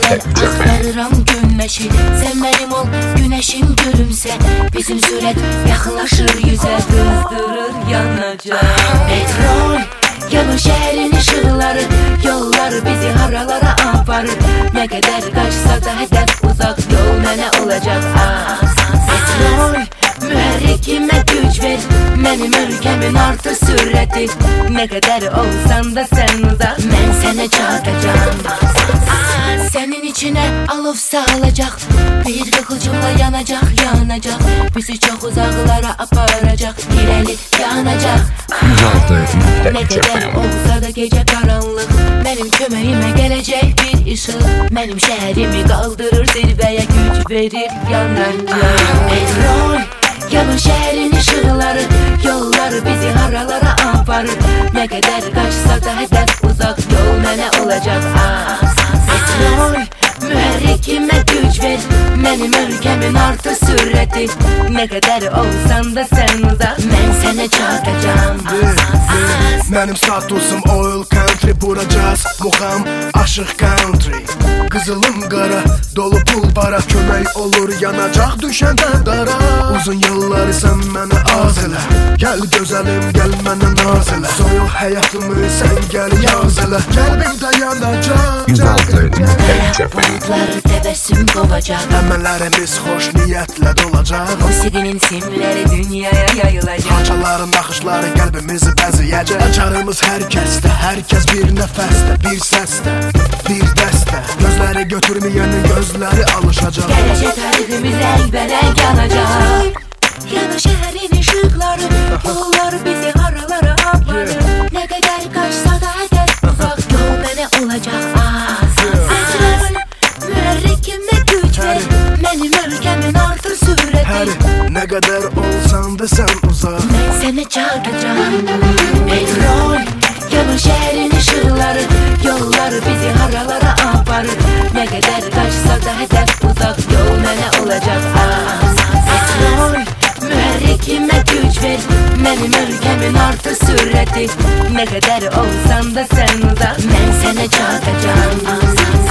Mən axtarıram günəşi, sən mənim ol, günəşim gülümsə. Bizim sürət yaxınlaşır yüzə, qızdırır yanacaq. Petrol yanır şəhərin işıqları, yollar bizi haralara aparır. Nə qədər qaçsa da hədəf uzaq, yol mənə olacaq asan. Petrol mühərrikimə güc ver, mənim ölkəmin artır sürəti. Nə qədər olsan da sən uzaq, mən sənə çatacağım. Sənin içinə alov salacaq, bir qıqılcımla yanacaq, yanacaq. Bizi çox uzaqlara aparacaq, irəli yanacaq. Nə qədər olsa da gecə qaranlıq, mənim köməyimə gələcək bir işıq. Mənim şəhərimi qaldırır zirvəyə, güc verir yanacaq. Petrol yanır şəhərin işıqları, yollar bizi haralara aparır. Nə qədər qaçsa da hədəf uzaq, yol mənə olacaq asan. Petrol mühərrikimə güc ver, mənim ölkəmin artır sürəti. Nə qədər olsan da sən uzaq, mən sənə çatacağım asan. Mənim statusum oil country, bura jazz, muğam, aşıq country. Qızılım qara, dolu pul para, kömək olur yanacaq düşəndə qara. Uzun yılları sən mənə az elə, gəl gözəlim, gəl mənə naz elə. Soyuq həyatımı sən gəl yaz elə, qəlbimdə yanacaq. Bulutları təbəssüm qovacaq, Əməllərimiz xoş niyyətlə dolacaq. musiqinin simləri dünyaya yayılacaq. Parçaların naxışları qəlbimizi bəzəyəcək. Açarımız hər kəsdə, hər kəs bir nəfəsdə, bir səsdə, bir dəstə. Gözləri götürməyənin gözləri alışacaq. Gələcək tariximiz əlbərək yanacaq. Yanır şəhərin işıqları, yollar bizi haralara aparır. Nə qədər qaçsa da hədəf uzaq, yol mənə olacaq asan. Petrol mühərrikimə güc ver, mənim ölkəmin artır sürəti. Nə qədər olsan da sən uzaq, mən sənə çatacağım. Petrol yanır şəhərin işıqları, yollar bizi haralara aparır. Nə qədər qaçsa da hədəf uzaq, yol mənə olacaq asan. Petrol mühərrikimə güc ver, mənim ölkəmin artır sürəti. Nə qədər olsan da sən uzaq, mən sənə çatacağım asan.